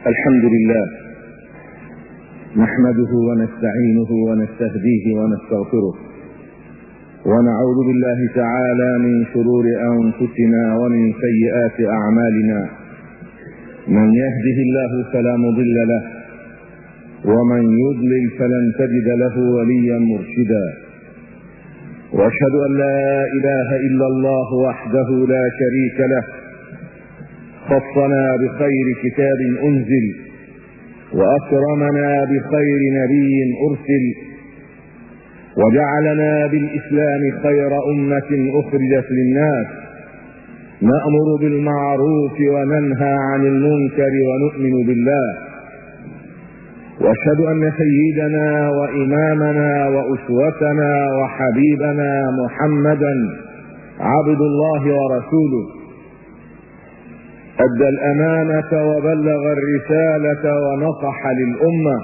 الحمد لله نحمده ونستعينه ونستهديه ونستغفره، ونعوذ بالله تعالى من شرور أنفسنا ومن سيئات أعمالنا. من يهده الله فلا مضل له، ومن يضلل فلن تجد له وليا مرشدا. واشهد أن لا إله إلا الله وحده لا شريك له، خصنا بخير كتاب أنزل، وأكرمنا بخير نبي أرسل، وجعلنا بالإسلام خير أمة أخرجت للناس، نأمر بالمعروف وننهى عن المنكر ونؤمن بالله. واشهد أن سيدنا وإمامنا وأسوتنا وحبيبنا محمدا عبد الله ورسوله، أدى الأمانة وبلغ الرسالة ونصح للأمة،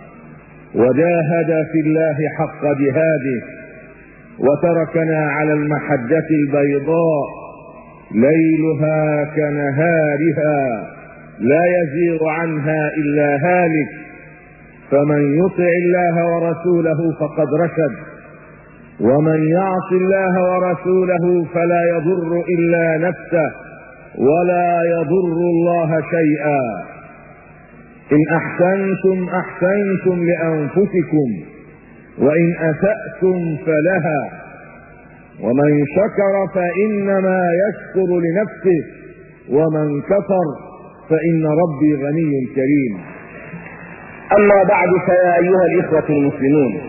وجاهد في الله حق جهاده، وتركنا على المحجة البيضاء ليلها كنهارها لا يزيغ عنها إلا هالك. فمن يطع الله ورسوله فقد رشد، ومن يعص الله ورسوله فلا يضر إلا نفسه ولا يضر الله شيئا. إن أحسنتم أحسنتم لأنفسكم، وإن أسأتم فلها، ومن شكر فإنما يشكر لنفسه، ومن كفر فإن ربي غني كريم. أما بعد، فيا أيها الإخوة المسلمون،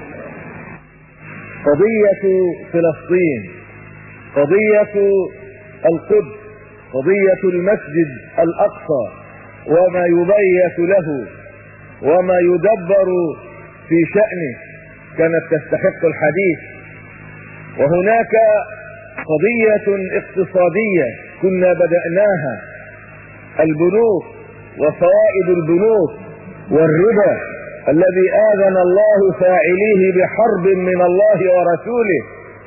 قضية فلسطين، قضية القدس، قضية المسجد الأقصى وما يبيت له وما يدبر في شأنه كانت تستحق الحديث. وهناك قضية اقتصادية كنا بدأناها، البنوك وفوائد البنوك والربا الذي آذن الله فاعليه بحرب من الله ورسوله،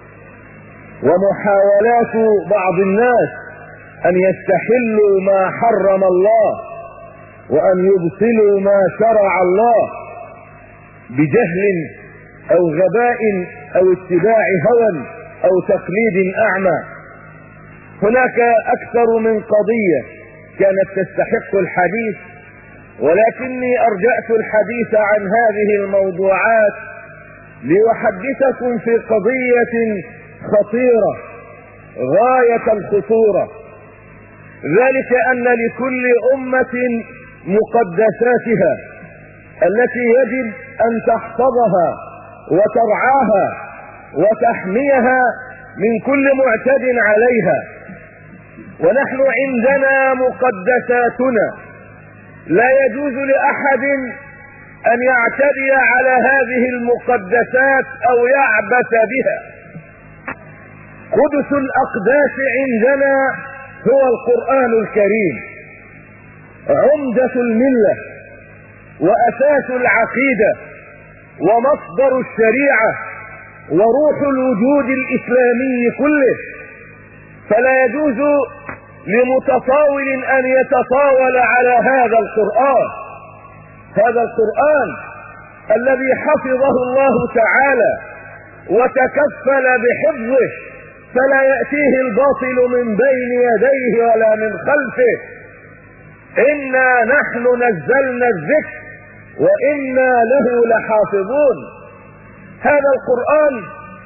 ومحاولات بعض الناس أن يستحلوا ما حرم الله وأن يبطلوا ما شرع الله بجهل أو غباء أو اتباع هوى أو تقليد أعمى. هناك أكثر من قضية كانت تستحق الحديث، ولكني أرجأت الحديث عن هذه الموضوعات لأحدثكم في قضية خطيرة غاية الخطورة، ذلك أن لكل أمة مقدساتها التي يجب أن تحفظها وترعاها وتحميها من كل معتد عليها. ونحن عندنا مقدساتنا، لا يجوز لأحد أن يعتدي على هذه المقدسات أو يعبث بها. قدس الأقداس عندنا هو القرآن الكريم، عمدة الملة وأساس العقيدة ومصدر الشريعة وروح الوجود الإسلامي كله. فلا يجوز لمتطاول أن يتطاول على هذا القرآن، هذا القرآن الذي حفظه الله تعالى وتكفل بحفظه، فلا يأتيه الباطل من بين يديه ولا من خلفه. إنا نحن نزلنا الذكر وإنا له لحافظون. هذا القرآن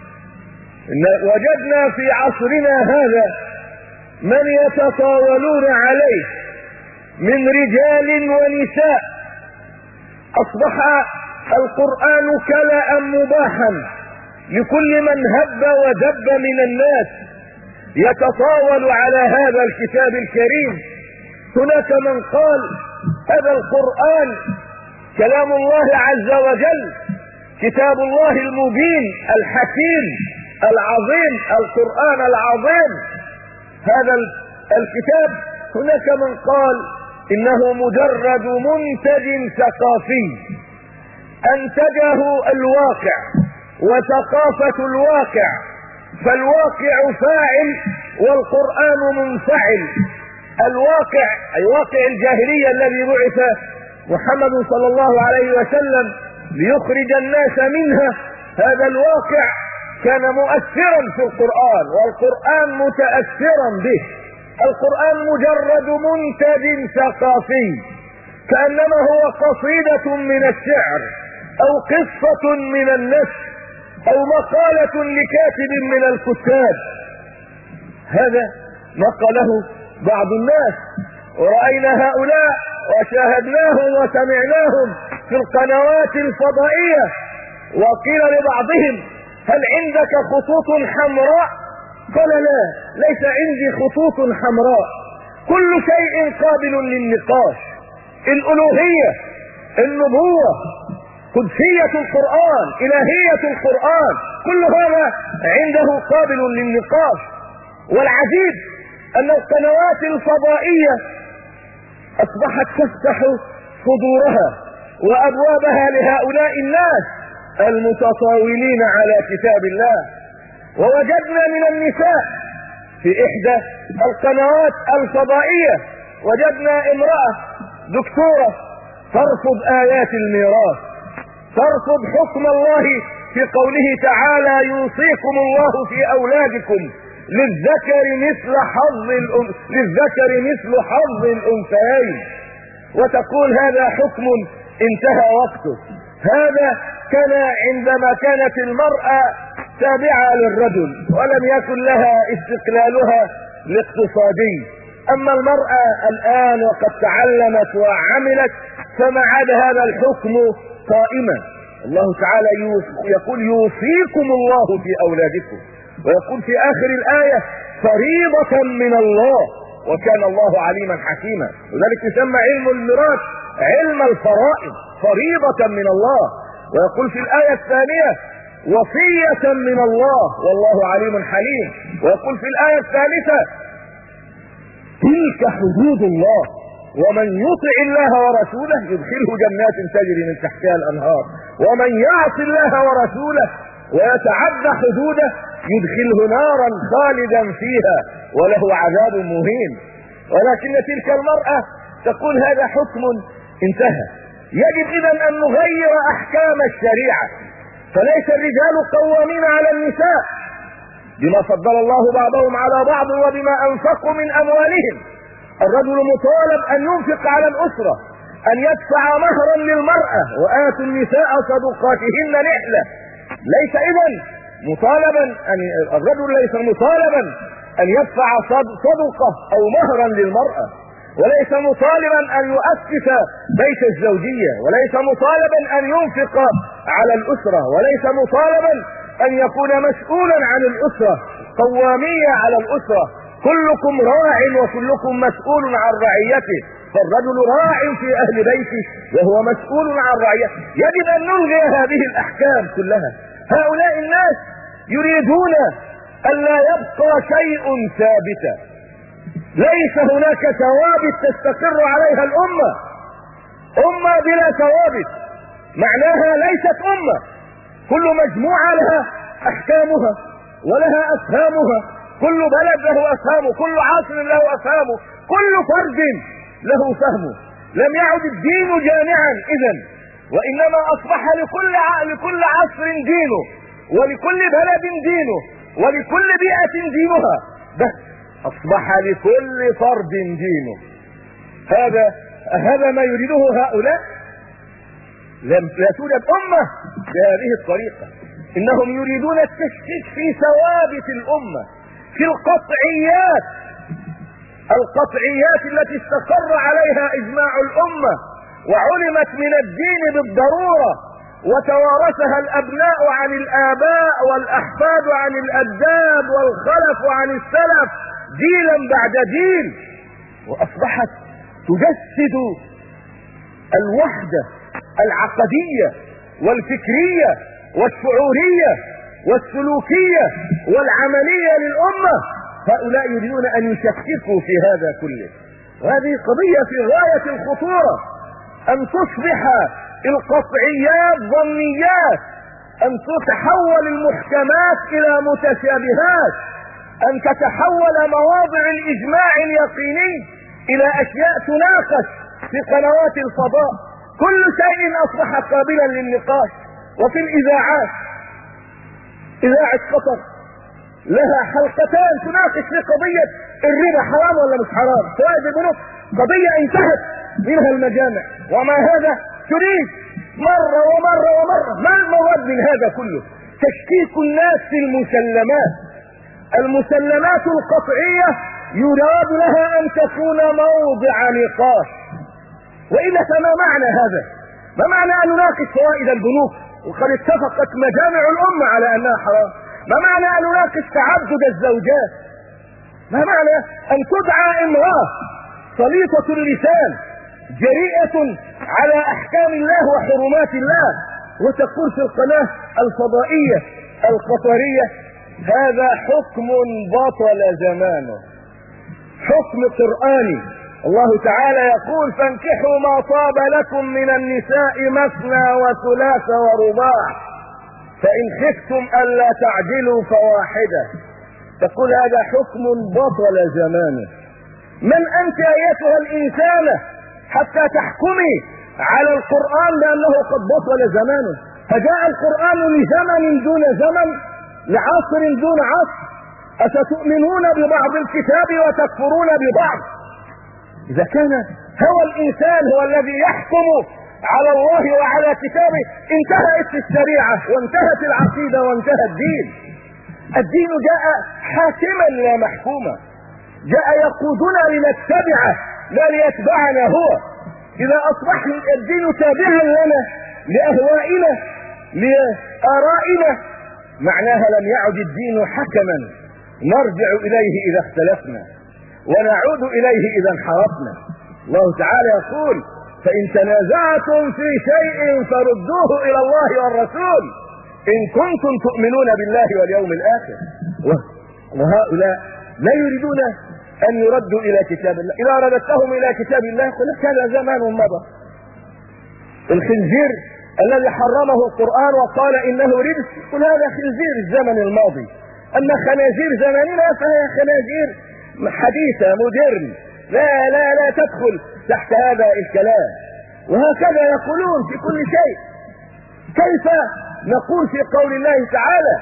وجدنا في عصرنا هذا من يتطاولون عليه من رجال ونساء. أصبح القرآن كلاء مباحا لكل من هب ودب من الناس يتطاول على هذا الكتاب الكريم. هناك من قال هذا القرآن كلام الله عز وجل، كتاب الله المبين الحكيم العظيم، القرآن العظيم هذا الكتاب. هناك من قال إنه مجرد منتج ثقافي أنتجه الواقع وثقافة الواقع، فالواقع فاعل والقرآن منفعل. الواقع أي واقع الجاهلية الذي بعث محمد صلى الله عليه وسلم ليخرج الناس منها، هذا الواقع كان مؤثرا في القرآن، والقرآن متأثرا به. القرآن مجرد منتج ثقافي، كأنما هو قصيدة من الشعر أو قصة من النثر أو مقالة لكاتب من الكتاب. هذا نقله بعض الناس، ورأينا هؤلاء وشاهدناهم وسمعناهم في القنوات الفضائية، وقيل لبعضهم: هل عندك خطوط حمراء؟ قال: لا، ليس عندي خطوط حمراء، كل شيء قابل للنقاش. الألوهية، النبوة، قدسية القرآن، إلهية القرآن، كل هذا عنده قابل للنقاش. والعجيب أن القنوات الفضائية أصبحت تفتح صدورها وأبوابها لهؤلاء الناس المتطاولين على كتاب الله. ووجدنا من النساء في إحدى القنوات الفضائية، وجدنا امرأة دكتورة ترفض آيات الميراث، ترفض حكم الله في قوله تعالى: يوصيكم الله في أولادكم للذكر مثل حظ الأنثيين، وتقول هذا حكم انتهى وقته. هذا كان عندما كانت المرأة تابعة للرجل ولم يكن لها استقلالها الاقتصادي، أما المرأة الآن وقد تعلمت وعملت فما عاد هذا الحكم قائما. الله تعالى يقول: يوصيكم الله في أولادكم، ويقول في آخر الآية: فريضة من الله، وكان الله عليما حكيما. وذلك يسمى علم الميراث علم الفرائض، فريضة من الله. ويقول في الآية الثانية: وصية من الله والله عليم حليم. ويقول في الآية الثالثة: تلك حدود الله ومن يطع الله ورسوله يدخله جنات تجري من تحتها الأنهار ومن يعص الله ورسوله ويتعدى حدوده يدخله نارا خالدا فيها وله عذاب مهين. ولكن تلك المرأة تقول هذا حكم انتهى. يجب إذن أن نغير أحكام الشريعة، فليس الرجال قوامين على النساء بما فضل الله بعضهم على بعض وبما أنفقوا من أموالهم. الرجل مطالب أن ينفق على الأسرة، أن يدفع مهرا للمرأة، وآتوا النساء صدقاتهن نحلة. ليس إذن مطالبا الرجل ليس مطالبا أن يدفع صدقة أو مهرا للمرأة، وليس مطالبا أن يؤسس بيت الزوجية، وليس مطالبا أن ينفق على الأسرة، وليس مطالبا أن يكون مسؤولا عن الأسرة، قوامية على الأسرة. كلكم راع وكلكم مسؤول عن رعيته، فالرجل راع في أهل بيته وهو مسؤول عن رعيته. يجب أن نلغي هذه الأحكام كلها. هؤلاء الناس يريدون أن لا يبقى شيء ثابتا، ليس هناك ثوابت تستقر عليها الأمة. أمة بلا ثوابت معناها ليست أمة. كل مجموعة لها أحكامها ولها أفهامها، كل بلد له أفهامه، كل عصر له أفهامه، كل فرد له فهمه. لم يعد الدين جامعا إذن، وإنما أصبح لكل عصر دينه، ولكل بلد دينه، ولكل بيئة دينها، بس أصبح لكل فرد دينه. هذا ما يريده هؤلاء. لا توجد أمة بهذه الطريقة. إنهم يريدون التشكيك في ثوابت الأمة، في القطعيات التي استقر عليها إجماع الأمة وعلمت من الدين بالضرورة، وتوارثها الأبناء عن الآباء والأحفاد عن الأجداد والخلف عن السلف جيلا بعد جيل، وأصبحت تجسد الوحدة العقدية والفكرية والشعورية والسلوكية والعملية للأمة. هؤلاء يريدون أن يشككوا في هذا كله، وهذه قضية في غاية الخطورة، أن تصبح القطعيات ظنيات، أن تتحول المحكمات إلى متشابهات، أن تتحول مواضع الإجماع اليقيني الى اشياء تناقش في قنوات الفضاء. كل شيء اصبح قابلا للنقاش. وفي الاذاعات، اذاعة قطر لها حلقتان تناقش في قضية الربا حرام ولا مش حرام، فوائد البنوك، قضية انتهت منها المجامع. وما هذا تريد مرة ومرة ومرة. ما المراد من هذا كله؟ تشكيك الناس في المسلمات القطعية يراد لها ان تكون موضع نقاش. وإلا فما معنى هذا؟ ما معنى ان نناقش فوائد البنوك وقد اتفقت مجامع الامة على انها حرام؟ ما معنى ان نناقش تعدد الزوجات؟ ما معنى ان تدعى امرأة صليطة اللسان جريئة على احكام الله وحرمات الله وتقول في القناة الفضائية القطرية هذا حكم بطل زمانه، حكم قرآني. الله تعالى يقول فانكحوا ما طاب لكم من النساء مثنى وثلاث ورباع فإن خفتم ألا تعدلوا فواحدة. تقول هذا حكم بطل زمانه. من أنت أيتها الإنسانة حتى تحكمي على القرآن بأنه قد بطل زمانه؟ فجاء القرآن لزمن دون زمن، لعصر دون عصر. أفتؤمنون ببعض الكتاب وتكفرون ببعض؟ إذا كان هوى الإنسان هو الذي يحكم على الله وعلى كتابه انتهت الشريعة وانتهت العقيدة وانتهى الدين. الدين جاء حاكما لا محكوما، جاء يقودنا لنتبعه لا ليتبعنا هو. إذا أصبح الدين تابعا لنا لأهوائنا لآرائنا معناها لم يعد الدين حكما نرجع إليه إذا اختلفنا ونعود إليه إذا انحرفنا. الله تعالى يقول فإن تنازعتم في شيء فردوه إلى الله والرسول إن كنتم تؤمنون بالله واليوم الآخر. وهؤلاء لا يريدون أن يردوا إلى كتاب الله. إذا رددتهم إلى كتاب الله قل هذا زمان مضى. الخنزير الذي حرمه القرآن وقال إنه رجس قل هذا خنزير الزمن الماضي. أما خنازير زماننا فهي خنازير حديثة مودرن لا تدخل تحت هذا الكلام. وهكذا يقولون في كل شيء. كيف نقول في قول الله تعالى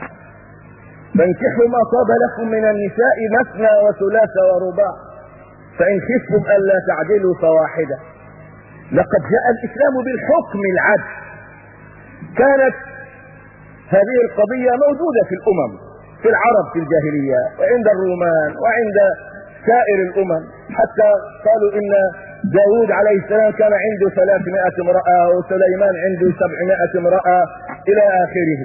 فانكحوا ما طاب لكم من النساء مثنى وثلاث ورباع فإن خفتم ألا تعدلوا فواحدة؟ لقد جاء الإسلام بالحكم العدل. كانت هذه القضية موجودة في الأمم، في العرب في الجاهلية وعند الرومان وعند سائر الأمم، حتى قالوا إن داود عليه السلام كان عنده 300 امرأة وسليمان عنده 700 امرأة إلى آخره.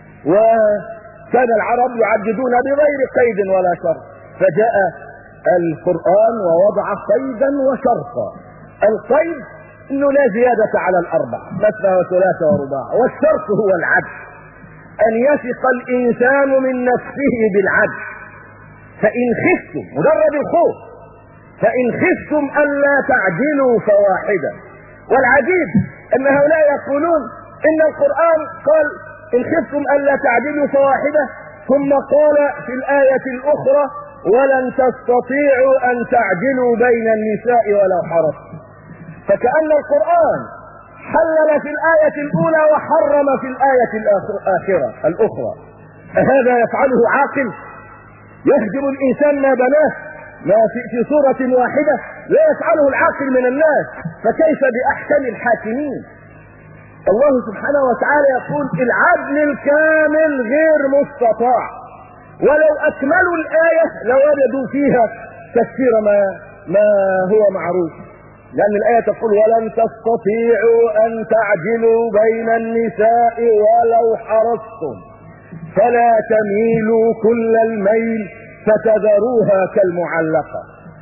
وكان العرب يعددون بغير قيد ولا شرط، فجاء القرآن ووضع قيدا وشرطا. القيد انه لا زيادة على الاربع مثنى وثلاثة ورباع، والشرط هو العدل، ان يثق الانسان من نفسه بالعدل. فان خفتم مجرد الخوف فان خفتم الا تعدلوا فواحدة. والعجيب ان هؤلاء يقولون ان القرآن قال ان خفتم الا تعدلوا فواحدة ثم قال في الآية الاخرى ولن تستطيعوا ان تعدلوا بين النساء ولو حرصتم. فكأن القرآن حلل في الآية الأولى وحرم في الآية الأخرى. أهذا يفعله عاقل؟ يهدم الإنسان ما بناه ما في صورة واحدة؟ لا يفعله العاقل من الناس، فكيف بأحكم الحاكمين؟ الله سبحانه وتعالى يقول العدل الكامل غير مستطاع، ولو أكملوا الآية لوجدوا فيها تفسير ما هو معروف، لأن الآية تقول ولن تستطيعوا أن تعدلوا بين النساء ولو حرصتم فلا تميلوا كل الميل فتذروها كالمعلقة.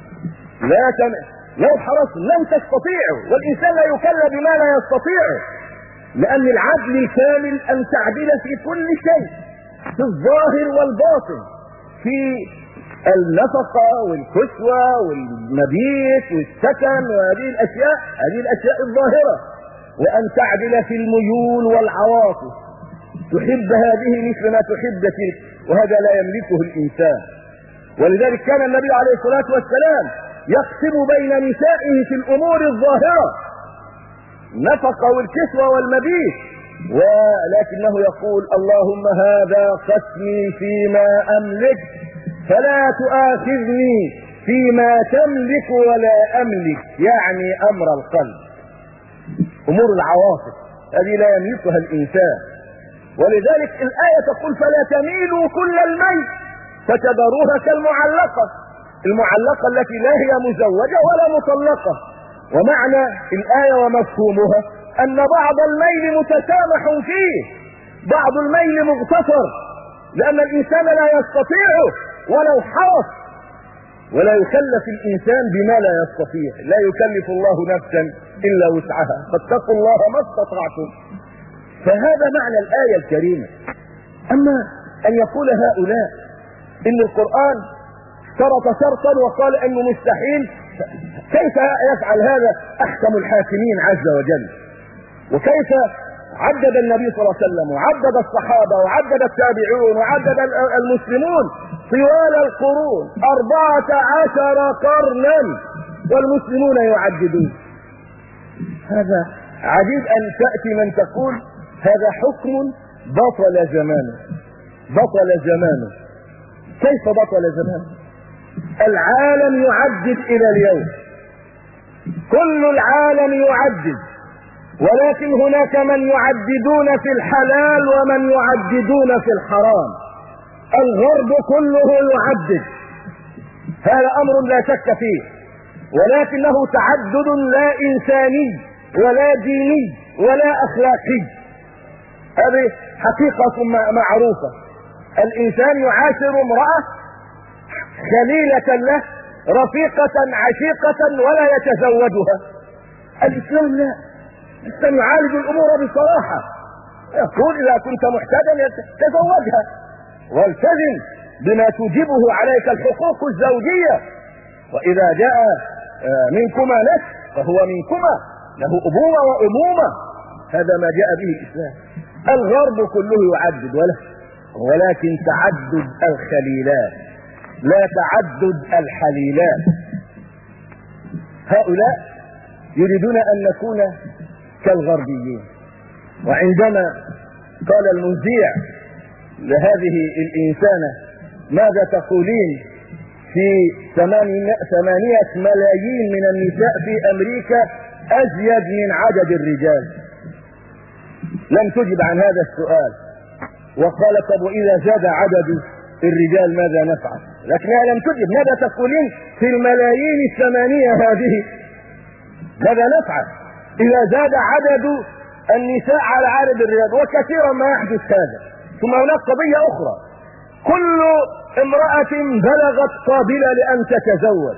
لو حرصتم لن تستطيعوا، والإنسان لا يكلف بما لا يستطيعه، لأن العدل الكامل أن تعدل في كل شيء، في الظاهر والباطن، في النفقة والكسوة والمبيت والسكن وهذه الأشياء الظاهرة، وأن تعدل في الميول والعواطف، تحب هذه مثل ما تحب تلك، وهذا لا يملكه الإنسان. ولذلك كان النبي عليه الصلاة والسلام يقسم بين نسائه في الامور الظاهرة، النفقة والكسوة والمبيت، ولكنه يقول اللهم هذا قسمي فيما املك فلا تؤاخذني فيما تملك ولا املك، يعني امر القلب، امور العواطف هذه لا يملكها الانسان. ولذلك الآية تقول فلا تميلوا كل الميل فتذروها كالمعلقة، المعلقة التي لا هي مزوجة ولا مطلقة. ومعنى الآية ومفهومها أن بعض الميل متسامح فيه، بعض الميل مغتفر، لأن الإنسان لا يستطيعه ولو حرص، ولا يكلف الإنسان بما لا يستطيع، لا يكلف الله نفسا إلا وسعها، فاتقوا الله ما استطعتم. فهذا معنى الآية الكريمة. أما أن يقول هؤلاء إن القرآن اشترط شرطا وقال أنه مستحيل، كيف يفعل هذا أحكم الحاكمين عز وجل؟ وكيف عدد النبي صلى الله عليه وسلم وعدد الصحابة وعدد التابعون وعدد المسلمون طوال القرون 14 قرنا والمسلمون يعددون. هذا عجيب أن تأتي من تقول هذا حكم بطل زمانه، بطل زمانه. كيف بطل زمانه؟ العالم يعدد إلى اليوم، كل العالم يعدد، ولكن هناك من يعددون في الحلال ومن يعددون في الحرام. الغرب كله يعدد، هذا أمر لا شك فيه، ولكنه تعدد لا إنساني ولا ديني ولا أخلاقي. هذه حقيقة معروفة. الإنسان يعاشر امرأة خليلة له رفيقة عشيقة ولا يتزوجها. الإسلام لا، الإسلام يعالج الأمور بصراحة، يقول إذا كنت محتاجا تزوجها والتزم بما توجبه عليك الحقوق الزوجية، وإذا جاء منكما نفس فهو منكما، له أبوة وأمومة. هذا ما جاء به الإسلام. الغرب كله يعدد ولكن تعدد الخليلات لا تعدد الحليلات. هؤلاء يريدون أن نكون كالغربيين. وعندما قال المذيع لهذه الإنسانة ماذا تقولين في 8 ملايين من النساء في أمريكا أزيد من عدد الرجال، لم تجب عن هذا السؤال، وقالت طب وإذا زاد عدد الرجال ماذا نفعل؟ لكنها لم تجب. ماذا تقولين في الملايين 8 هذه ماذا نفعل إذا زاد عدد النساء على عدد الرجال؟ وكثيرا ما يحدث هذا. ثم هناك قضية أخرى، كل امرأة بلغت قابلة لأن تتزوج،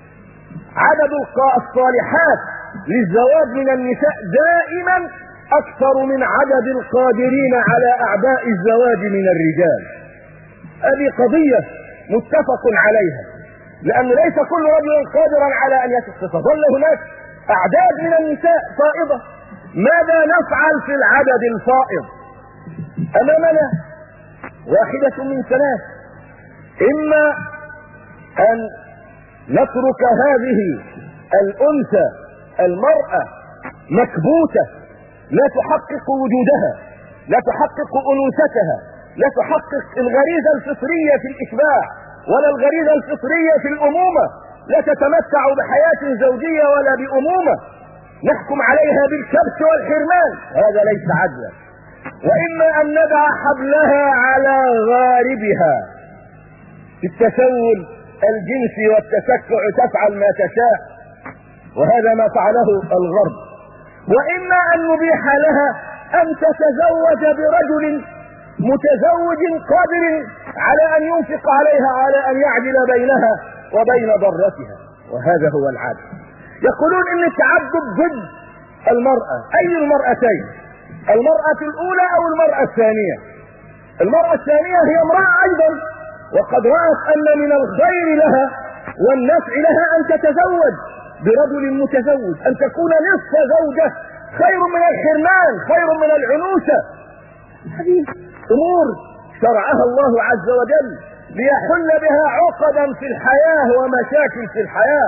عدد الصالحات للزواج من النساء دائما أكثر من عدد القادرين على أعباء الزواج من الرجال. هذه قضية متفق عليها، لأن ليس كل رجل قادرا على أن يتظل هناك أعداد من النساء فائضة. ماذا نفعل في العدد الفائض؟ أمامنا واحدة من ثلاث، إما أن نترك هذه الأنثى المرأة مكبوتة لا تحقق وجودها، لا تحقق أنوثتها، لا تحقق الغريزة الفطرية في الإشباع ولا الغريزة الفطرية في الأمومة، لا تتمتع بحياة زوجية ولا بأمومة، نحكم عليها بالكبت والحرمان، هذا ليس عدلا. وإما أن ندع حبلها على غاربها في التسول الجنسي والتسكع، تفعل ما تشاء، وهذا ما فعله الغرب. وإما أن نبيح لها أن تتزوج برجل متزوج قادر على أن ينفق عليها، على أن يعدل بينها وبين ضرتها، وهذا هو العدل. يقولون إن التعدد ضد المرأة. أي المرأتين؟ المرأة الأولى أو المرأة الثانية؟ المرأة الثانية هي امرأة أيضا، وقد رأت أن من الخير لها والنفع لها أن تتزوج برجل متزوج، أن تكون نصف زوجة خير من الحرمان، خير من العنوسة. هذه أمور شرعها الله عز وجل ليحل بها عقدا في الحياة ومشاكل في الحياة.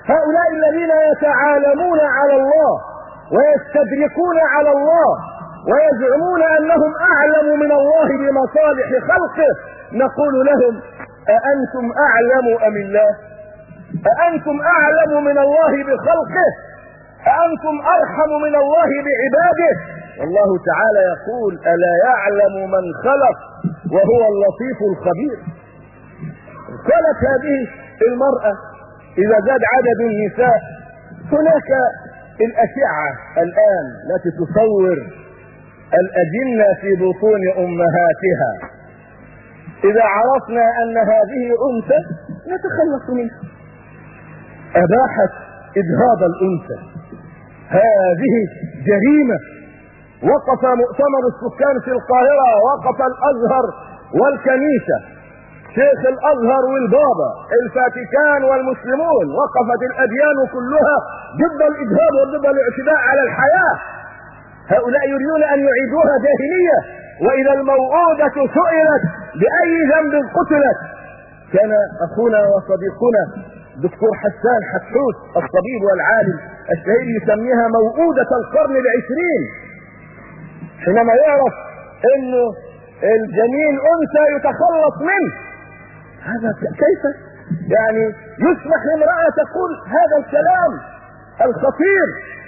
هؤلاء الذين يتعالمون على الله ويستدركون على الله ويزعمون أنهم أعلم من الله بمصالح خلقه، نقول لهم: أأنتم أعلم أم الله؟ أأنتم أعلم من الله بخلقه؟ أأنتم أرحم من الله بعباده؟ والله تعالى يقول: ألا يعلم من خلق وهو اللطيف الخبير. قالت هذه المرأة: إذا زاد عدد النساء، هناك الأشعة الآن التي تصور الأجنة في بطون أمهاتها، إذا عرفنا أن هذه أنثى نتخلص منها. أباحت إجهاض الأنثى، هذه جريمة. وقف مؤتمر السكان في القاهرة، وقف الأزهر والكنيسة، شيخ الأزهر والبابا، الفاتيكان والمسلمون، وقفت الأديان كلها ضد الإجهاض وضد الاعتداء على الحياة. هؤلاء يريدون أن يعيدوها جاهلية، وإذا الموءودة سئلت بأي ذنب قتلت. كان أخونا وصديقنا دكتور حسان حتحوت الطبيب والعالم الشهير يسميها موءودة القرن العشرين، حينما يعرف انه الجنين انثى يتخلص منه. هذا كيف يعني يسمح لامرأة تقول هذا الكلام الخطير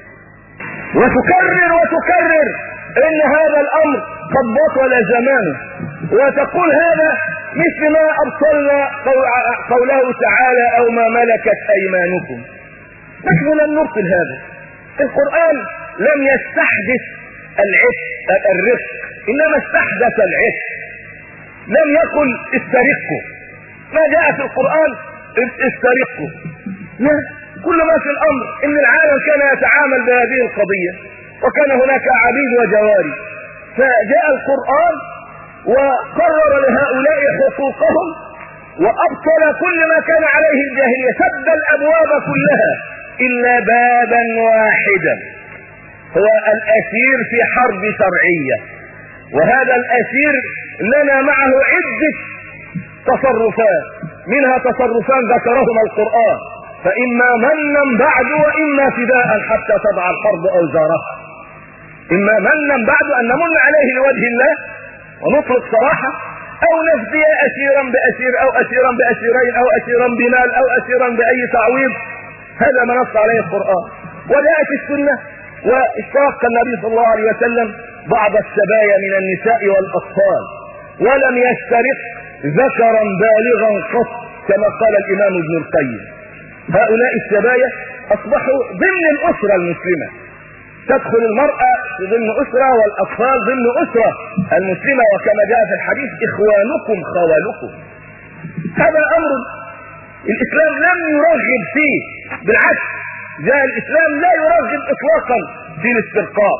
وتكرر ان هذا الامر قد بطل زمانه، وتقول هذا مثل ما ابطلنا قوله تعالى: او ما ملكت ايمانكم. نحن لم نبطل هذا. القرآن لم يستحدث الرفق، انما استحدث العفق. لم يقل استرقوا، ما جاء في القرآن استرقوا، لا. كل ما في الامر ان العالم كان يتعامل بهذه القضية، وكان هناك عبيد وجواري، فجاء القرآن وقرر لهؤلاء حقوقهم وابطل كل ما كان عليه الجاهلية، سد الابواب كلها الا بابا واحدا، هو الاسير في حرب شرعية. وهذا الاسير لنا معه عدة تصرفات، منها تصرفان ذكرهما القرآن: فإما منا بعد وإما فداء حتى تضع الحرب أوزارها. إما منا بعد أن نمن عليه لوجه الله ونطلق سراحه، أو نفدي أسيرا بأسير، أو أسيرا بأسيرين، أو أسيرا بمال، أو أسيرا بأي تعويض. هذا ما نص عليه القرآن. وجاءت السنة واشترك النبي صلى الله عليه وسلم بعض السبايا من النساء والأطفال، ولم يسترق ذكرا بالغا قط كما قال الإمام ابن القيم. هؤلاء السبايا أصبحوا ضمن الأسرة المسلمة، تدخل المرأة ضمن أسرة والأطفال ضمن أسرة المسلمة، وكما جاء في الحديث: إخوانكم خوالكم. هذا أمر الإسلام لم يرغب فيه، بالعكس جاء الإسلام لا يرغب إطلاقا في الاسترقاق،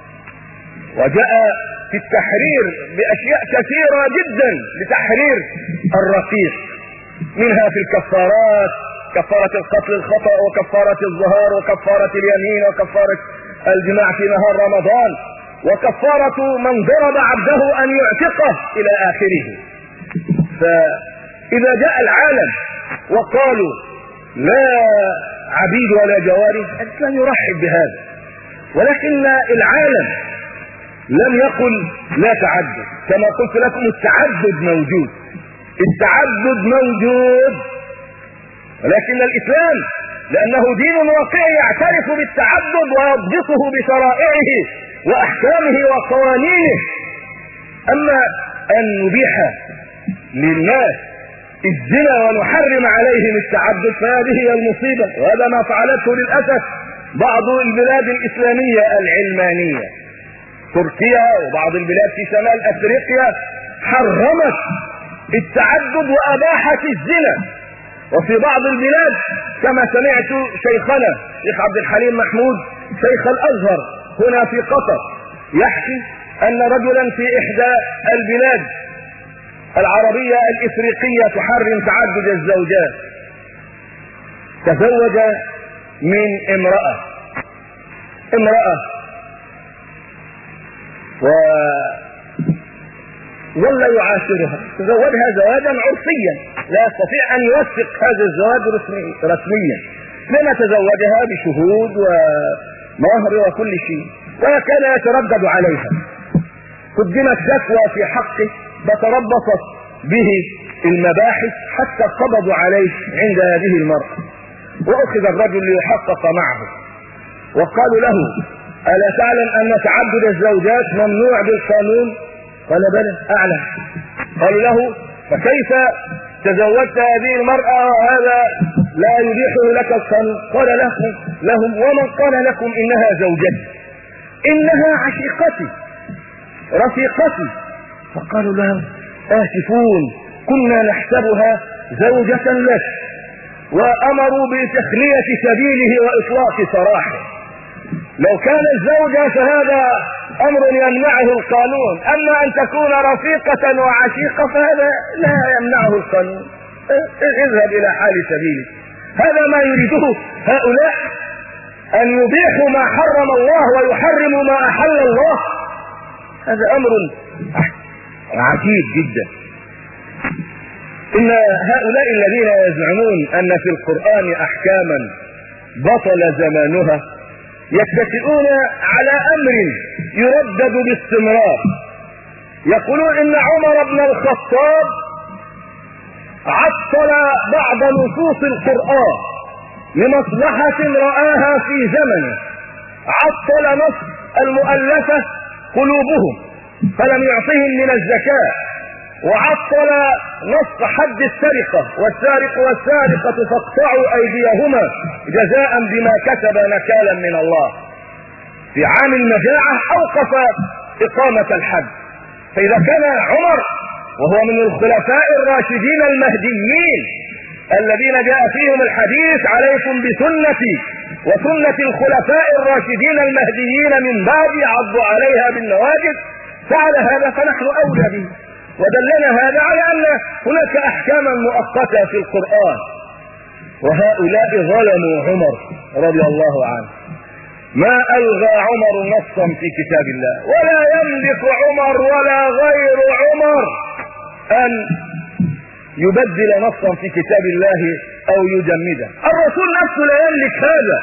وجاء في التحرير بأشياء كثيرة جدا لتحرير الرقيق، منها في الكفارات: كفارة القتل الخطأ، وكفارة الظهار، وكفارة اليمين، وكفارة الجماع في نهار رمضان، وكفارة من ضرب عبده أن يعتقه إلى آخره. فإذا جاء العالم وقالوا لا عبيد ولا جواري، الإسلام يرحب بهذا، ولكن العالم لم يقل لا تعدد. كما قلت لكم التعدد موجود، التعدد موجود، ولكن الإسلام لأنه دين واقعي يعترف بالتعدد ويضبطه بشرائعه وأحكامه وقوانينه. أما أن نبيح للناس الزنا ونحرم عليهم التعدد فهذه هي المصيبة، وهذا ما فعلته للأسف بعض البلاد الإسلامية العلمانية. تركيا وبعض البلاد في شمال أفريقيا حرمت التعدد وأباحت الزنا، وفي بعض البلاد كما سمعت شيخنا شيخ عبد الحليم محمود شيخ الأزهر هنا في قطر يحكي أن رجلا في إحدى البلاد العربية الإفريقية تحرم تعدد الزوجات، تزوج من امرأة وظل يعاشرها، تزوجها زواجا عرفيا لا يستطيع أن يوثق هذا الزواج رسميا، لما تزوجها بشهود ومهر وكل شيء، وكان يتردد عليها. قدمت شكوى في حقه فتربصت به المباحث حتى قبضوا عليه عند هذه المرأة، وأخذ الرجل ليحقق معه، وقالوا له: ألا تعلم أن تعدد الزوجات ممنوع بالقانون؟ قال: بلى أعلم. قالوا له: فكيف تزوجت هذه المرأة وهذا لا يبيحه لك القانون؟ قال لهم: ومن قال لكم إنها زوجتي؟ إنها عشيقتي رفيقتي. فقالوا له: آسفون، كنا نحسبها زوجة لك. وأمروا بتخلية سبيله وإطلاق سراحه. لو كان الزوجة فهذا أمر يمنعه القانون، أما أن تكون رفيقة وعشيقة فهذا لا يمنعه القانون. اذهب إلى حال سبيله. هذا ما يريده هؤلاء، أن يبيحوا ما حرم الله ويحرموا ما أحل الله. هذا أمر عجيب جدا. إن هؤلاء الذين يزعمون أن في القرآن أحكاما بطل زمانها يتكئون على أمر يردد باستمرار. يقولون إن عمر بن الخطاب عطل بعض نصوص القرآن لمصلحة رآها في زمنه. عطل نص المؤلفة قلوبهم فلم يعطهم من الزكاة، وعطل نص حد السرقة: والسارق والسارقة فاقطعوا أيديهما جزاء بما كسب نكالا من الله. في عام المجاعة أوقف إقامة الحد. فإذا كان عمر وهو من الخلفاء الراشدين المهديين الذين جاء فيهم الحديث: عليكم بسنتي وسنة الخلفاء الراشدين المهديين من بعدي عضوا عليها بالنواجذ، فعل هذا فنحن أولى به. ودلنا هذا على أن هناك أحكاما مؤقتة في القرآن. وهؤلاء ظلموا عمر رضي الله عنه. ما ألغى عمر نصا في كتاب الله، ولا يملك عمر ولا غير عمر أن يبدل نصا في كتاب الله أو يجمده. الرسول نفسه لا يملك هذا.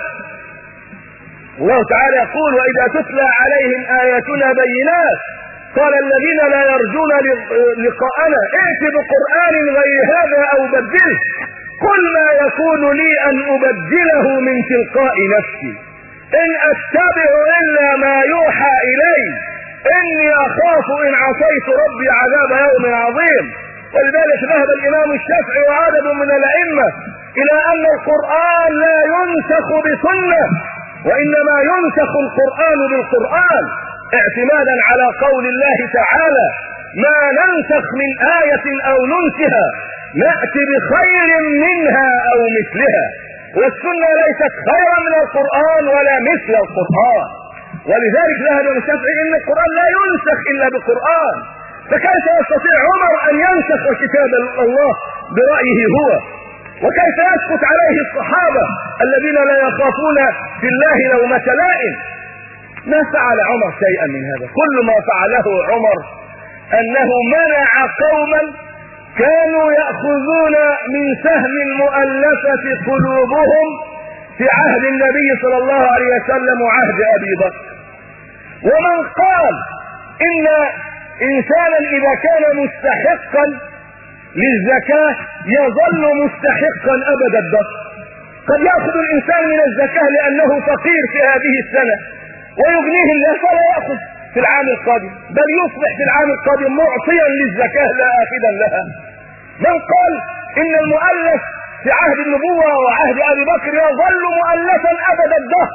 الله تعالى يقول: وإذا تتلى عليهم آياتنا بينات قال الذين لا يرجون لقاءنا ائت بقرآن غير هذا أو بدله. قل ما يكون لي أن أبدله من تلقاء نفسي إن أتبع إلا ما يوحى إلي إني أخاف إن عصيت ربي عذاب يوم عظيم. ولذلك ذهب الإمام الشافعي وعدد من الأئمة إلى أن القرآن لا ينسخ بسنة، وإنما ينسخ القرآن بالقرآن، اعتمادا على قول الله تعالى: ما ننسخ من آية أو ننسها نأتي بخير منها أو مثلها. والسنة ليست خيرا من القرآن ولا مثل القرآن. ولذلك ذهب الشافعي إن القرآن لا ينسخ إلا بالقرآن. فكيف يستطيع عمر أن ينسخ كتاب الله برأيه هو؟ وكيف يسكت عليه الصحابة الذين لا يخافون في الله لومة لائم؟ ما فعل عمر شيئا من هذا. كل ما فعله عمر أنه منع قوما كانوا يأخذون من سهم المؤلفة قلوبهم في عهد النبي صلى الله عليه وسلم وعهد أبي بكر. ومن قال إن إنسانا إذا كان مستحقا للزكاة يظل مستحقا أبد الدهر. قد يأخذ الإنسان من الزكاة لأنه فقير في هذه السنة ويغنيه الله فلا يأخذ في العام القادم، بل يصبح في العام القادم معطيا للزكاة لا آخذا لها. من قال إن المؤلف في عهد النبوة وعهد أبي بكر يظل مؤلفا أبد الدهر.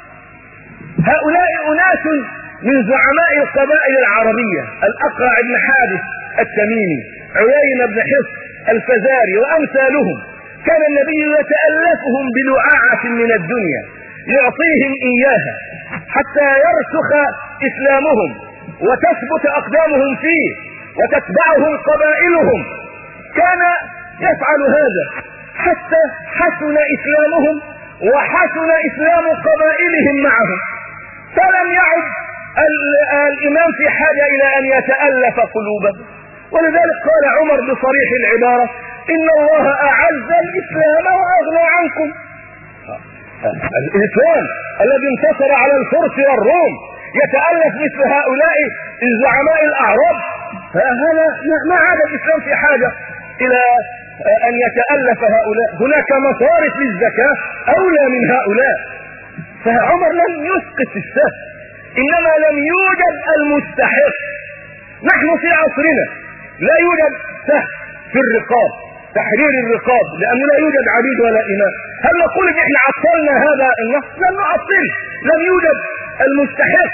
هؤلاء أناس من زعماء القبائل العربية: الأقرع بن حابس التميمي، عيينة بن حصن الفزاري وأمثالهم. كان النبي يتألفهم بلعاعة من الدنيا يعطيهم إياها حتى يرسخ إسلامهم وتثبت أقدامهم فيه وتتبعهم قبائلهم. كان يفعل هذا حتى حسن إسلامهم وحسن إسلام قبائلهم معهم، فلم يعد الإمام في حاجة إلى أن يتألف قلوبه. ولذلك قال عمر بصريح العبارة: إن الله أعز الإسلام وأغنى عنكم. الإسلام الذي انتصر على الفرس والروم يتألف مثل هؤلاء الزعماء الأعراب، فهذا ما عاد الإسلام في حاجة إلى أن يتألف هؤلاء. هناك مصارف للزكاة أولى من هؤلاء. فعمر لم يسقط السهم، إنما لم يوجد المستحق. نحن في عصرنا لا يوجد سهم في الرقاب، تحرير الرقاب، لأنه لا يوجد عبيد ولا إمام. هل نقول إن إحنا عطلنا هذا النص؟ لم نعطل، لم يوجد المستحق.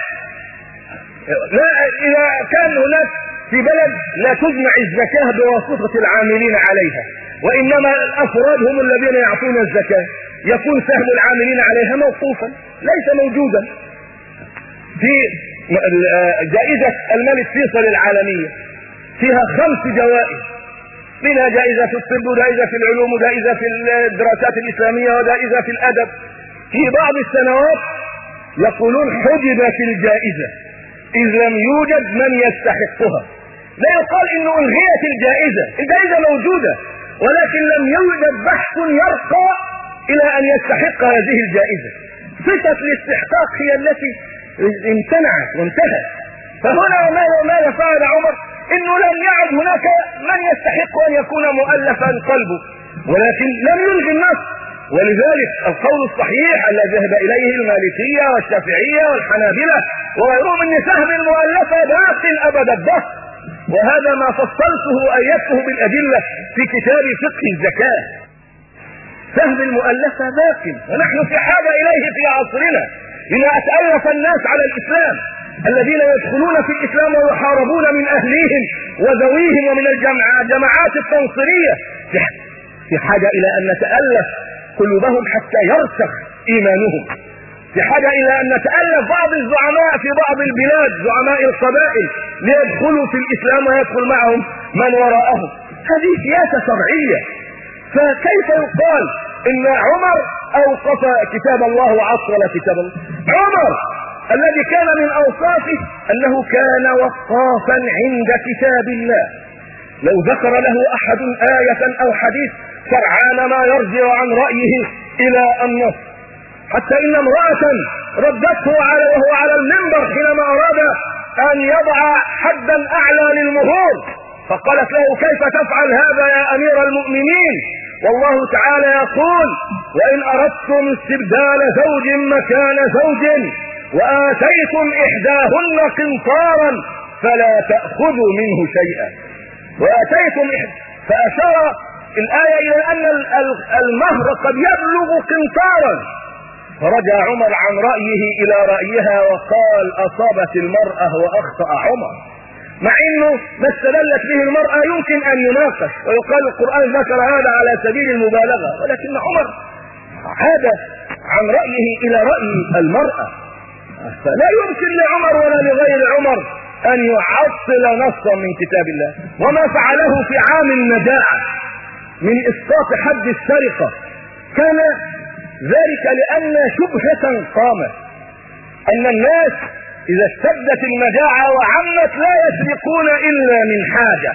لا، إذا كان هناك في بلد لا تجمع الزكاة بواسطة العاملين عليها، وإنما الأفراد هم الذين يعطون الزكاة، يكون سهم العاملين عليها موقوفا ليس موجودا. في جائزة الملك فيصل العالمية فيها 5 جوائز، منها جائزة في الطب وجائزة في العلوم وجائزة في الدراسات الإسلامية وجائزة في الأدب. في بعض السنوات يقولون حجبت الجائزة إذ لم يوجد من يستحقها. لا يقال إنه ألغيت الجائزة موجودة، ولكن لم يوجد بحث يرقى إلى أن يستحق هذه الجائزة. صفة الاستحقاق هي التي امتنعت وانتهت. فهنا ماذا فعل عمر؟ إنه لم يعد هناك من يستحق أن يكون مؤلفا قلبه، ولكن لم يلغي النص. ولذلك القول الصحيح الذي ذهب إليه المالكية والشافعية والحنابلة وغيرهم أن سهم المؤلفة باق أبد الدهر، وهذا ما فصلته وأيدته بالأدلة في كتاب فقه الزكاة. سهم المؤلفة باق، ونحن في حاجة إليه في عصرنا لنتألف الناس على الإسلام الذين يدخلون في الإسلام ويحاربون من أهليهم وذويهم ومن الجماعات التنصيرية. في حاجة إلى أن نتألف قلوبهم حتى يرسخ إيمانهم. في حاجة إلى أن نتألف بعض الزعماء في بعض البلاد، زعماء القبائل، ليدخلوا في الإسلام ويدخل معهم من وراءهم. هذه سياسة شرعية. فكيف يقال إن عمر أوقف كتاب الله وعطل كتاب الله؟ عمر الذي كان من أوصافه أنه كان وقافا عند كتاب الله، لو ذكر له أحد آية أو حديث سرعان ما يرجع عن رأيه إلى النص. حتى إن امرأة ردته وهو على المنبر حينما أراد أن يضع حدا أعلى للمهور، فقالت له: كيف تفعل هذا يا أمير المؤمنين؟ والله تعالى يقول: وإن أردتم استبدال زوج مكان زوج وآتيتم إحداهن قنطارا فلا تأخذوا منه شيئا. وآتيتم فأشار الآية إلى أن المهر قد يبلغ قنطارا. فرجع عمر عن رأيه إلى رأيها وقال: أصابت المرأة وأخطأ عمر. مع أنه ما استدلت به المرأة يمكن أن يناقش ويقال القرآن ذكر هذا على سبيل المبالغة، ولكن عمر عاد عن رأيه إلى رأي المرأة. فلا يمكن لعمر ولا لغير عمر أن يعطل نصا من كتاب الله. وما فعله في عام النجاعة من إسقاط حد السرقة كان ذلك لأن شبهة قامت أن الناس إذا اشتدت المجاعة وعمت لا يسرقون إلا من حاجة،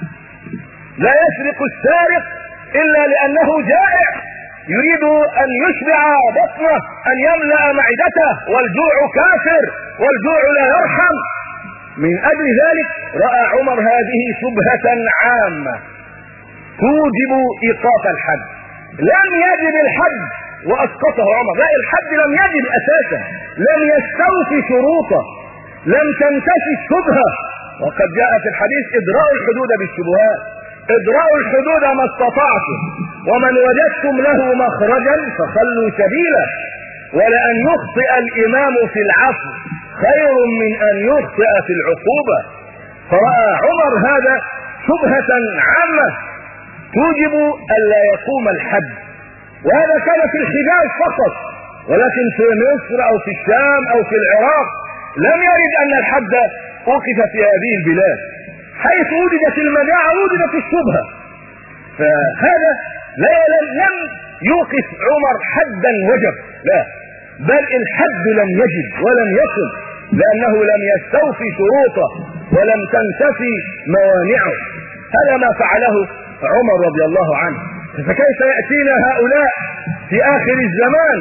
لا يسرق السارق إلا لأنه جائع يريد أن يشبع بطنه، أن يملأ معدته، والجوع كافر والجوع لا يرحم. من أجل ذلك رأى عمر هذه شبهة عامة توجب إيقاف الحد. لم يجب الحد وأسقطه عمر، لا، الحد لم يجب أساسا، لم يستوفي شروطه، لم تنتفي الشبهة. وقد جاء في الحديث: ادرأوا الحدود بالشبهات، ادرأوا الحدود ما استطعتم، ومن وجدتم له مخرجا فخلوا سبيله، ولأن يخطئ الإمام في العفو خير من أن يخطئ في العقوبة. فرأى عمر هذا شبهة عامة توجب ألا يقوم الحد، وهذا كان في الحجاز فقط، ولكن في مصر أو في الشام أو في العراق لم يرد أن الحد وقف في هذه البلاد. حيث وجدت المجاعة وجدت الشبهة، فهذا لم يوقف عمر حدا وجب، لا، بل الحد لم يجب ولم يقم، لأنه لم يستوفي شروطه ولم تنتفي موانعه. هذا ما فعله عمر رضي الله عنه. فكيف يأتينا هؤلاء في آخر الزمان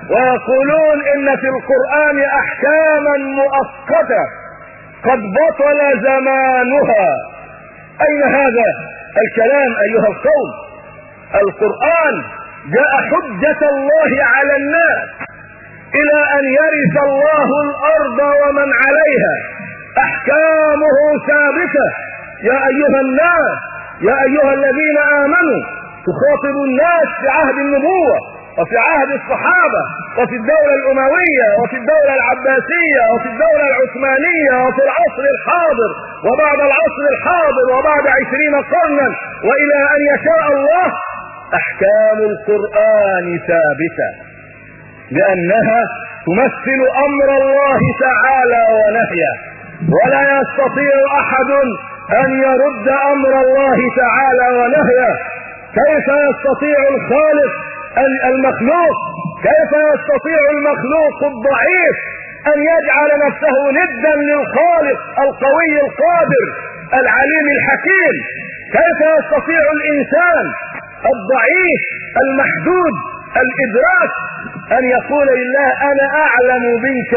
ويقولون ان في القرآن احكاما مؤقتة قد بطل زمانها. اين هذا الكلام ايها القوم؟ القرآن جاء حجة الله على الناس الى ان يرث الله الارض ومن عليها. احكامه ثابتة. يا ايها الناس، يا ايها الذين امنوا، تخاطب الناس في عهد النبوة وفي عهد الصحابة وفي الدولة الأموية وفي الدولة العباسية وفي الدولة العثمانية وفي العصر الحاضر وبعد العصر الحاضر وبعد 20 قرنا وإلى أن يشاء الله. أحكام القرآن ثابتة لأنها تمثل أمر الله تعالى ونهيه، ولا يستطيع أحد أن يرد أمر الله تعالى ونهيه. كيف يستطيع الخالق المخلوق، كيف يستطيع المخلوق الضعيف أن يجعل نفسه ندا للخالق القوي القادر العليم الحكيم؟ كيف يستطيع الإنسان الضعيف المحدود الإدراك أن يقول لله أنا أعلم منك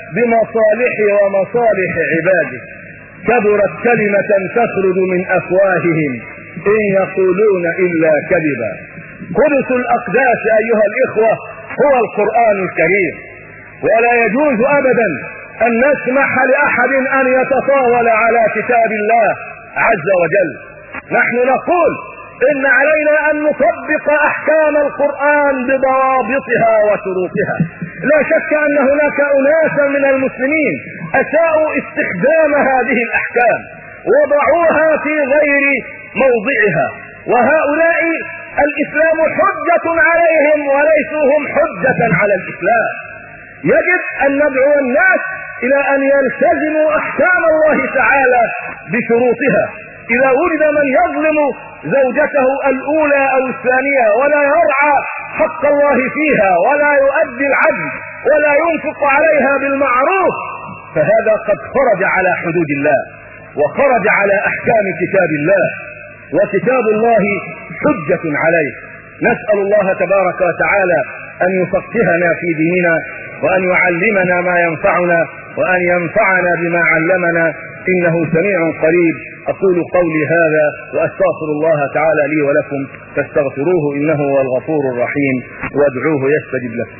بمصالحي ومصالح عبادي؟ كبرت كلمة تخرج من أفواههم إن يقولون إلا كذبا. قدس الأقداس أيها الإخوة هو القرآن الكريم، ولا يجوز أبدا أن نسمح لأحد أن يتطاول على كتاب الله عز وجل. نحن نقول إن علينا أن نطبق أحكام القرآن بضوابطها وشروطها. لا شك أن هناك أناسا من المسلمين أساءوا استخدام هذه الأحكام وضعوها في غير موضعها، وهؤلاء الإسلام حجة عليهم وليسوا هم حجة على الإسلام. يجب أن ندعو الناس إلى أن يلتزموا أحكام الله تعالى بشروطها. إذا ولد من يظلم زوجته الأولى أو الثانية ولا يرعى حق الله فيها ولا يؤدي العدل ولا ينفق عليها بالمعروف، فهذا قد خرج على حدود الله وخرج على أحكام كتاب الله، وكتاب الله حجة عليه. نسأل الله تبارك وتعالى أن يفقهنا في ديننا وأن يعلمنا ما ينفعنا وأن ينفعنا بما علمنا، إنه سميع قريب. أقول قولي هذا وأستغفر الله تعالى لي ولكم فاستغفروه إنه هو الغفور الرحيم، وادعوه يستجب لكم.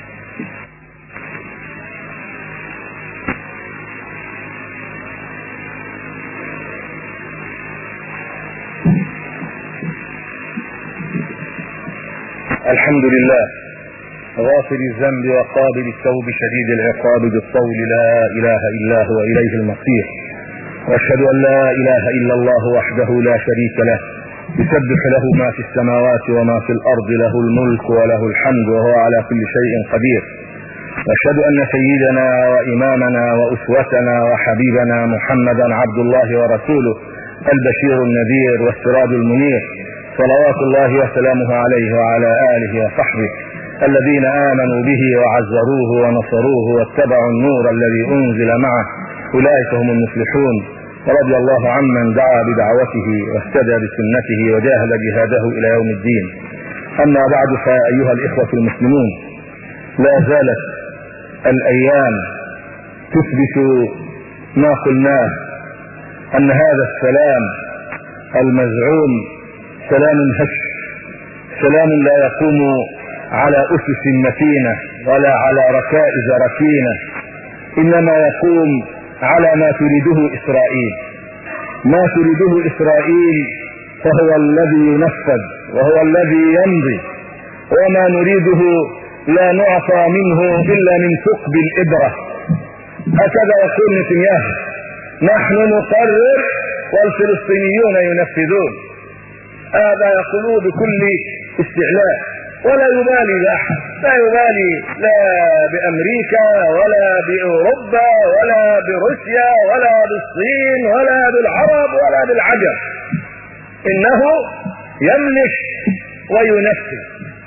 الحمد لله غافر الذنب وقابل التوب شديد العقاب بالطول، لا إله إلا هو إليه المصير. واشهد أن لا إله إلا الله وحده لا شريك له، يسبح له ما في السماوات وما في الأرض، له الملك وله الحمد وهو على كل شيء قدير. واشهد أن سيدنا وإمامنا وأسوتنا وحبيبنا محمدا عبد الله ورسوله، البشير النذير والسراج المنير، صلوات الله وسلامه عليه وعلى آله وصحبه الذين آمنوا به وعزروه ونصروه واتبعوا النور الذي أنزل معه، أولئك هم المفلحون. ورضي الله عمن دعا بدعوته واهتدى بسنته وجاهد جهاده إلى يوم الدين. أما بعد، فأيها الإخوة المسلمون، لا زالت الأيام تثبت ما قلناه، أن هذا السلام المزعوم سلام هش، سلام لا يقوم على أسس متينة ولا على ركائز ركينة، إنما يقوم على ما تريده إسرائيل. ما تريده إسرائيل فهو الذي ينفذ وهو الذي يمضي، وما نريده لا نعطى منه إلا من ثقب الإبرة. هكذا يقول نتنياهو: نحن نقرر والفلسطينيون ينفذون. هذا يقولوه بكل استعلاء، ولا يبالي بأحد، لا يبالي لا بأمريكا ولا بأوروبا ولا بروسيا ولا بالصين ولا بالعرب ولا بالعجم. إنه يملك وينفذ،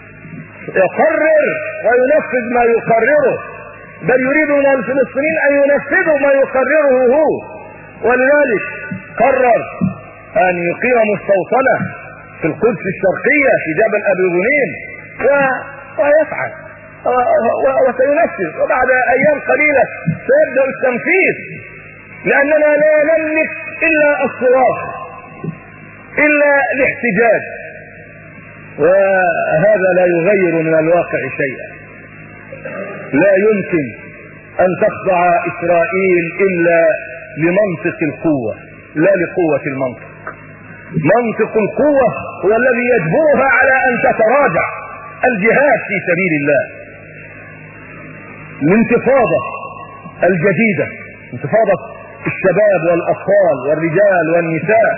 يقرر وينفذ ما يقرره، بل يريد من الفلسطينيين أن ينفذوا ما يقرره هو. ولذلك قرر أن يقيم مستوطنة في القدس الشرقية في جبل أبي غنيم، ويفعل وسينفذ، وبعد ايام قليلة سيبدأ التنفيذ، لاننا لا نملك الا الصراخ، الا الاحتجاج، وهذا لا يغير من الواقع شيئا. لا يمكن ان تخضع اسرائيل الا لمنطق القوة لا لقوة المنطق. منطق القوة هو الذي يجبرها على ان تتراجع. الجهاد في سبيل الله، الانتفاضة الجديدة، انتفاضة الشباب والاطفال والرجال والنساء،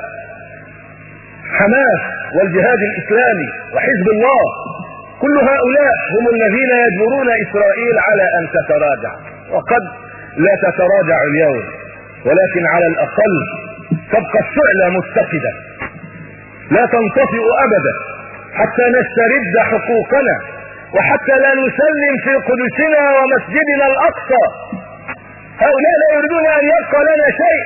حماس والجهاد الاسلامي وحزب الله، كل هؤلاء هم الذين يجبرون اسرائيل على ان تتراجع. وقد لا تتراجع اليوم، ولكن على الاقل تبقى الشعلة متقدة لا تنطفئ ابدا حتى نسترد حقوقنا، وحتى لا نسلم في قدسنا ومسجدنا الاقصى. هؤلاء لا يريدون ان يبقى لنا شيء.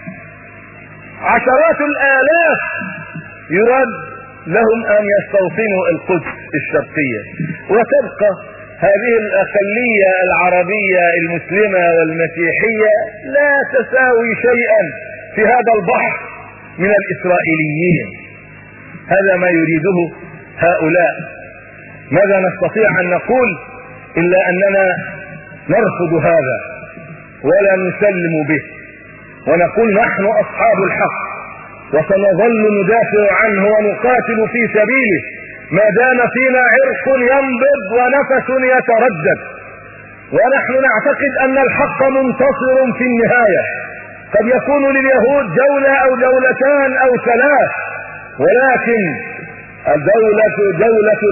عشرات الالاف يراد لهم ان يستوطنوا القدس الشرقية، وتبقى هذه الاقلية العربية المسلمة والمسيحية لا تساوي شيئا في هذا البحر من الاسرائيليين. هذا ما يريده هؤلاء. ماذا نستطيع ان نقول الا اننا نرفض هذا ولا نسلم به، ونقول نحن اصحاب الحق وسنظل ندافع عنه ونقاتل في سبيله ما دام فينا عرق ينبض ونفس يتردد. ونحن نعتقد ان الحق منتصر في النهاية. قد يكون لليهود جولة او جولتان او ثلاث، ولكن دولة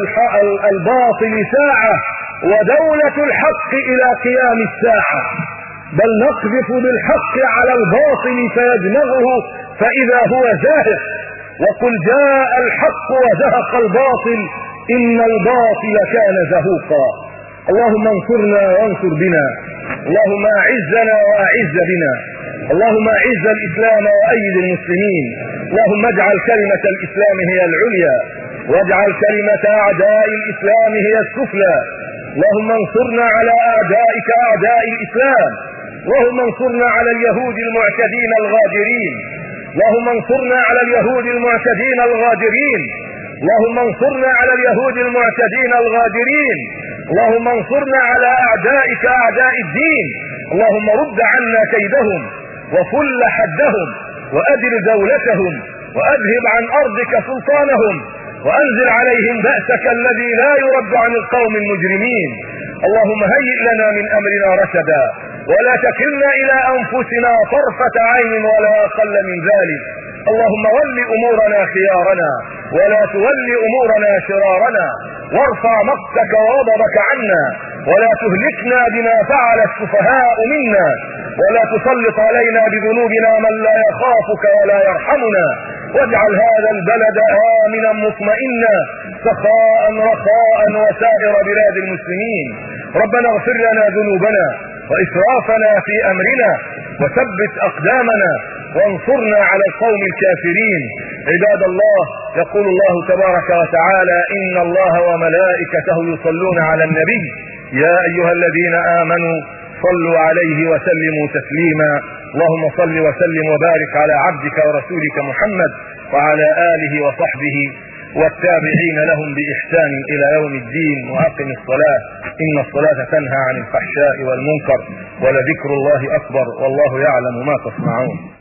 الباطل ساعة، ودولة الحق الى قيام الساعة. بل نقذف بالحق على الباطل فيدمغه فاذا هو زاهق. وقل جاء الحق وزهق الباطل ان الباطل كان زهوقا. اللهم انصرنا وانصر بنا، اللهم اعزنا واعز بنا، اللهم اعز الاسلام وايد المسلمين، اللهم اجعل كلمة الاسلام هي العليا، واجعل كلمة اعداء الاسلام هي السفلى. اللهم انصرنا على اعدائك اعداء الاسلام، اللهم انصرنا على اليهود المعتدين الغادرين، اللهم انصرنا على اليهود المعتدين الغادرين، اللهم انصرنا على اليهود المعتدين الغادرين، اللهم انصرنا على اعدائك اعداء الدين. اللهم رد عنا كيدهم وفل حدهم وادر دولتهم واذهب عن ارضك سلطانهم وانزل عليهم بأسك الذي لا يرد عن القوم المجرمين. اللهم هيئ لنا من امرنا رشدا ولا تكلنا الى انفسنا طرفة عين ولا اقل من ذلك. اللهم ول امورنا خيارنا ولا تول امورنا شرارنا، وارفع مقتك وغضبك عنا، ولا تهلكنا بما فعل السفهاء منا، ولا تسلط علينا بذنوبنا من لا يخافك ولا يرحمنا. واجعل هذا البلد آمنا مطمئنا سخاء رخاء وسائر بلاد المسلمين. ربنا اغفر لنا ذنوبنا وإسرافنا في أمرنا وثبت أقدامنا وانصرنا على القوم الكافرين. عباد الله، يقول الله تبارك وتعالى: إن الله وملائكته يصلون على النبي يا أيها الذين آمنوا صلوا عليه وسلموا تسليما. اللهم صل وسلم وبارك على عبدك ورسولك محمد وعلى آله وصحبه والتابعين لهم بإحسان إلى يوم الدين. وأقم الصلاة إن الصلاة تنهى عن الفحشاء والمنكر ولذكر الله أكبر والله يعلم ما تصنعون.